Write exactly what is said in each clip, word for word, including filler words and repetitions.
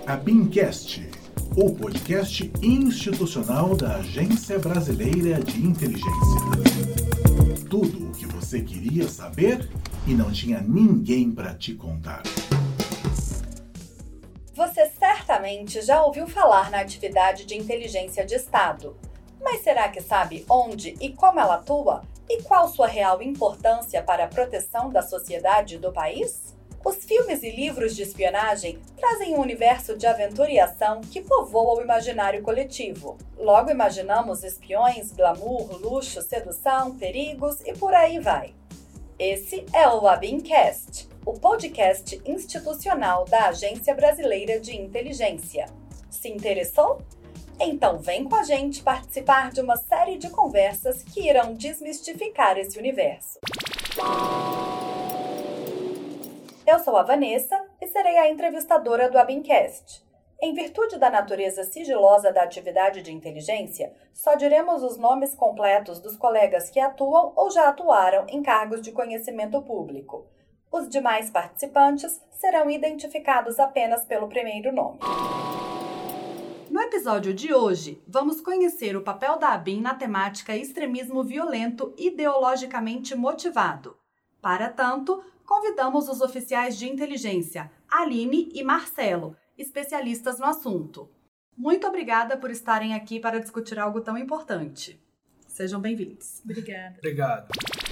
ABINcast, o podcast institucional da Agência Brasileira de Inteligência. Tudo o que você queria saber e não tinha ninguém para te contar. Você certamente já ouviu falar na atividade de inteligência de Estado. Mas será que sabe onde e como ela atua? E qual sua real importância para a proteção da sociedade do país? Os filmes e livros de espionagem trazem um universo de aventura e ação que povoa o imaginário coletivo. Logo imaginamos espiões, glamour, luxo, sedução, perigos e por aí vai. Esse é o ABINcast, o podcast institucional da Agência Brasileira de Inteligência. Se interessou? Então vem com a gente participar de uma série de conversas que irão desmistificar esse universo. Eu sou a Vanessa e serei a entrevistadora do ABINcast. Em virtude da natureza sigilosa da atividade de inteligência, só diremos os nomes completos dos colegas que atuam ou já atuaram em cargos de conhecimento público. Os demais participantes serão identificados apenas pelo primeiro nome. No episódio de hoje, vamos conhecer o papel da ABIN na temática extremismo violento ideologicamente motivado. Para tanto, convidamos os oficiais de inteligência, Aline e Marcelo, especialistas no assunto. Muito obrigada por estarem aqui para discutir algo tão importante. Sejam bem-vindos. Obrigada. Obrigado.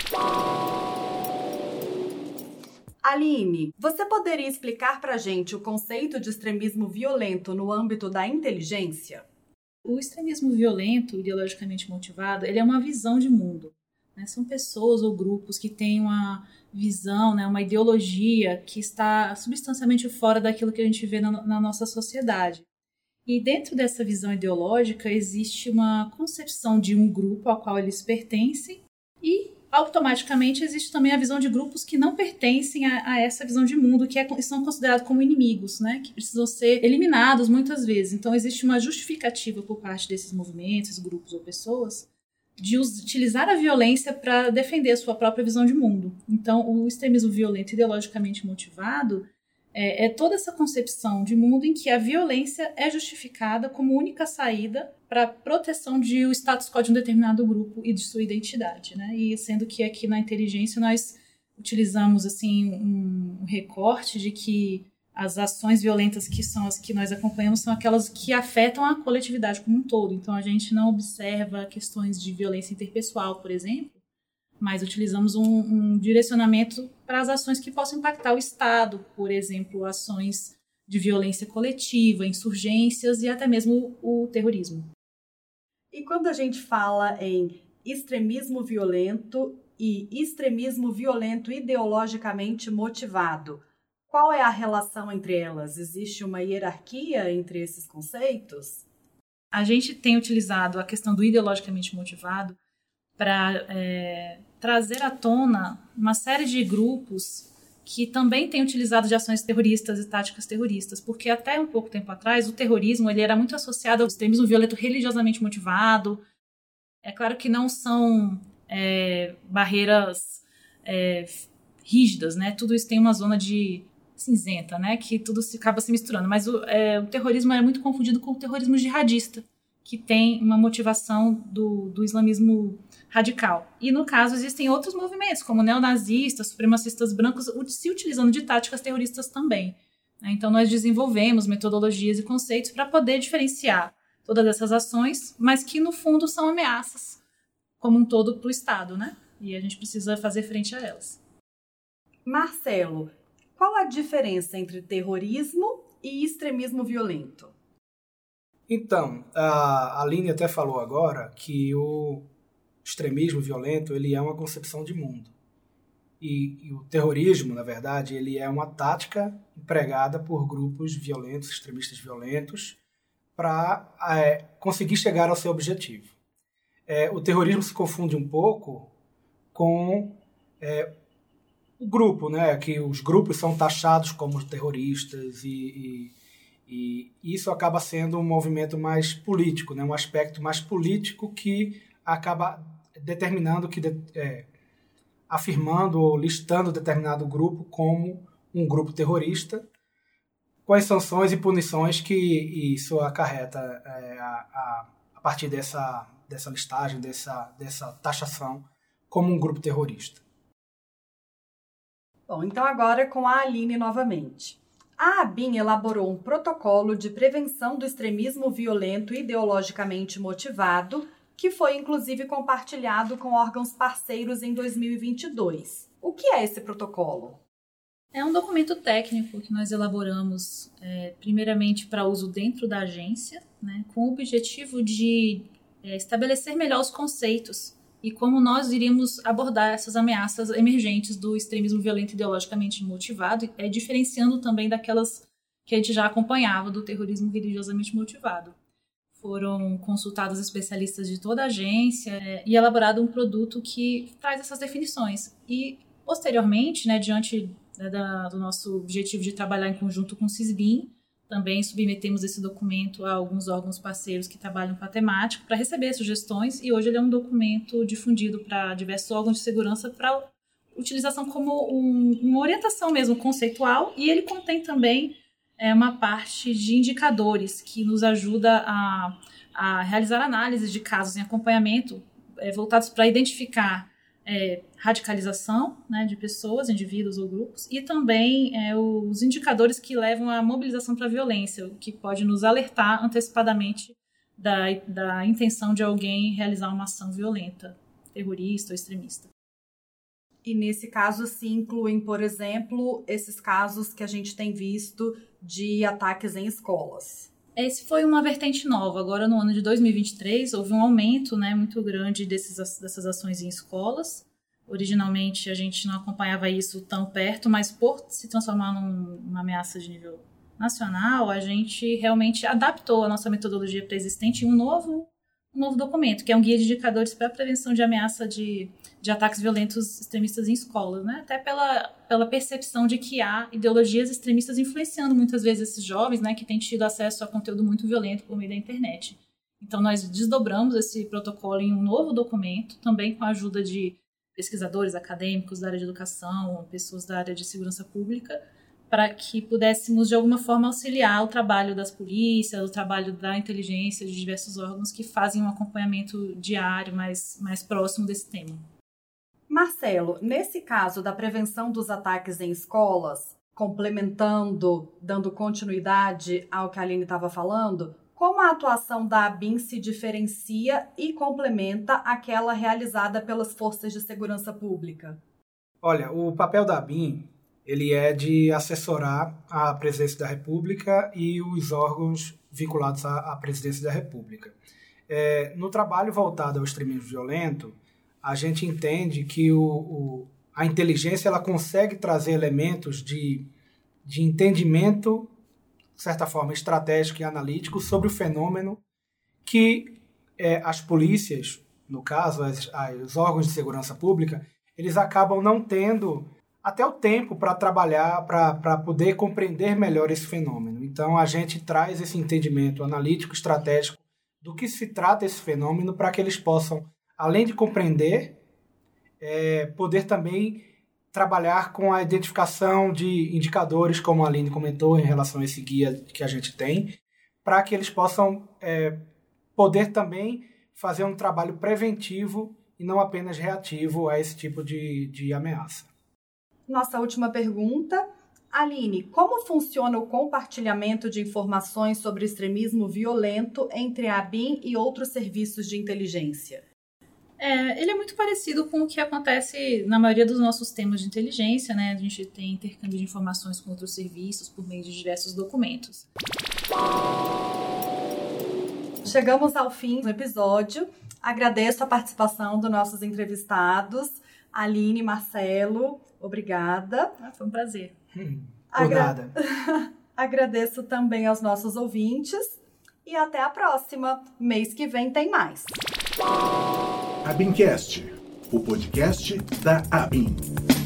Aline, você poderia explicar para a gente o conceito de extremismo violento no âmbito da inteligência? O extremismo violento, ideologicamente motivado, ele é uma visão de mundo. Né? São pessoas ou grupos que têm uma visão, né, uma ideologia que está substancialmente fora daquilo que a gente vê na, na nossa sociedade. E dentro dessa visão ideológica existe uma concepção de um grupo ao qual eles pertencem e automaticamente existe também a visão de grupos que não pertencem a, a essa visão de mundo, que é, são considerados como inimigos, né, que precisam ser eliminados muitas vezes. Então existe uma justificativa por parte desses movimentos, grupos ou pessoas de utilizar a violência para defender a sua própria visão de mundo. Então, o extremismo violento ideologicamente motivado é, é toda essa concepção de mundo em que a violência é justificada como única saída para a proteção de o status quo de um determinado grupo e de sua identidade, né? E sendo que aqui na inteligência nós utilizamos assim um, um recorte de que as ações violentas que são as que nós acompanhamos são aquelas que afetam a coletividade como um todo. Então, a gente não observa questões de violência interpessoal, por exemplo, mas utilizamos um, um direcionamento para as ações que possam impactar o Estado, por exemplo, ações de violência coletiva, insurgências e até mesmo o terrorismo. E quando a gente fala em extremismo violento e extremismo violento ideologicamente motivado, qual é a relação entre elas? Existe uma hierarquia entre esses conceitos? A gente tem utilizado a questão do ideologicamente motivado para é, trazer à tona uma série de grupos que também têm utilizado de ações terroristas e táticas terroristas, porque até um pouco tempo atrás o terrorismo ele era muito associado ao extremismo violento religiosamente motivado. É claro que não são é, barreiras é, rígidas, né? Tudo isso tem uma zona de cinzenta, né, que tudo se, acaba se misturando, mas o, é, o terrorismo é muito confundido com o terrorismo jihadista, que tem uma motivação do, do islamismo radical. E no caso existem outros movimentos, como neonazistas, supremacistas brancos, se utilizando de táticas terroristas também. Então nós desenvolvemos metodologias e conceitos para poder diferenciar todas essas ações, mas que no fundo são ameaças como um todo para o Estado, né? E a gente precisa fazer frente a elas. Marcelo, qual a diferença entre terrorismo e extremismo violento? Então, a Aline até falou agora que o extremismo violento ele é uma concepção de mundo. E, e o terrorismo, na verdade, ele é uma tática empregada por grupos violentos, extremistas violentos, para é, conseguir chegar ao seu objetivo. É, o terrorismo se confunde um pouco com É, o grupo, né, que os grupos são taxados como terroristas e, e, e isso acaba sendo um movimento mais político, né, um aspecto mais político que acaba determinando, que é, afirmando ou listando determinado grupo como um grupo terrorista com as sanções e punições que isso acarreta é, a, a, a partir dessa, dessa listagem, dessa, dessa taxação como um grupo terrorista. Bom, então agora com a Aline novamente. A ABIN elaborou um protocolo de prevenção do extremismo violento ideologicamente motivado, que foi inclusive compartilhado com órgãos parceiros em dois mil e vinte e dois. O que é esse protocolo? É um documento técnico que nós elaboramos, é, primeiramente para uso dentro da agência, né, com o objetivo de é, estabelecer melhor os conceitos e como nós iríamos abordar essas ameaças emergentes do extremismo violento ideologicamente motivado, é, diferenciando também daquelas que a gente já acompanhava do terrorismo religiosamente motivado. Foram consultados especialistas de toda a agência é, e elaborado um produto que traz essas definições. E, posteriormente, né, diante né, da, do nosso objetivo de trabalhar em conjunto com o CISBIN, também submetemos esse documento a alguns órgãos parceiros que trabalham com a temática para receber sugestões, e hoje ele é um documento difundido para diversos órgãos de segurança para utilização como um, uma orientação mesmo conceitual, e ele contém também é, uma parte de indicadores que nos ajuda a, a realizar análises de casos em acompanhamento é, voltados para identificar É, radicalização né, de pessoas, indivíduos ou grupos, e também é, os indicadores que levam à mobilização para a violência, o que pode nos alertar antecipadamente da, da intenção de alguém realizar uma ação violenta, terrorista ou extremista. E nesse caso se incluem, por exemplo, esses casos que a gente tem visto de ataques em escolas. Esse foi uma vertente nova. Agora, no ano de dois mil e vinte e três, houve um aumento né, muito grande desses, dessas ações em escolas. Originalmente, a gente não acompanhava isso tão perto, mas por se transformar num, numa ameaça de nível nacional, a gente realmente adaptou a nossa metodologia pré-existente em um novo, um novo documento, que é um guia de indicadores para a prevenção de ameaça de, de ataques violentos extremistas em escolas, né? Até pela, pela percepção de que há ideologias extremistas influenciando muitas vezes esses jovens, né, que têm tido acesso a conteúdo muito violento por meio da internet. Então, nós desdobramos esse protocolo em um novo documento, também com a ajuda de pesquisadores acadêmicos da área de educação, pessoas da área de segurança pública, para que pudéssemos, de alguma forma, auxiliar o trabalho das polícias, o trabalho da inteligência, de diversos órgãos que fazem um acompanhamento diário mais, mais próximo desse tema. Marcelo, nesse caso da prevenção dos ataques em escolas, complementando, dando continuidade ao que a Aline estava falando, como a atuação da ABIN se diferencia e complementa aquela realizada pelas forças de segurança pública? Olha, o papel da ABIN ele é de assessorar a Presidência da República e os órgãos vinculados à, à Presidência da República. É, no trabalho voltado ao extremismo violento, a gente entende que o, o, a inteligência ela consegue trazer elementos de, de entendimento, de certa forma, estratégico e analítico sobre o fenômeno que é, as polícias, no caso, as, as, os órgãos de segurança pública, eles acabam não tendo até o tempo para trabalhar, para poder compreender melhor esse fenômeno. Então, a gente traz esse entendimento analítico, estratégico, do que se trata esse fenômeno, para que eles possam, além de compreender, é, poder também trabalhar com a identificação de indicadores, como a Aline comentou, em relação a esse guia que a gente tem, para que eles possam é, poder também fazer um trabalho preventivo e não apenas reativo a esse tipo de, de ameaça. Nossa última pergunta. Aline, como funciona o compartilhamento de informações sobre extremismo violento entre a ABIN e outros serviços de inteligência? É, ele é muito parecido com o que acontece na maioria dos nossos temas de inteligência, né? A gente tem intercâmbio de informações com outros serviços por meio de diversos documentos. Chegamos ao fim do episódio. Agradeço a participação dos nossos entrevistados, Aline e Marcelo. Obrigada. Ah, foi um prazer. Hum, Agra... Agradeço também aos nossos ouvintes e até a próxima. Mês que vem tem mais. ABINcast, o podcast da ABIN.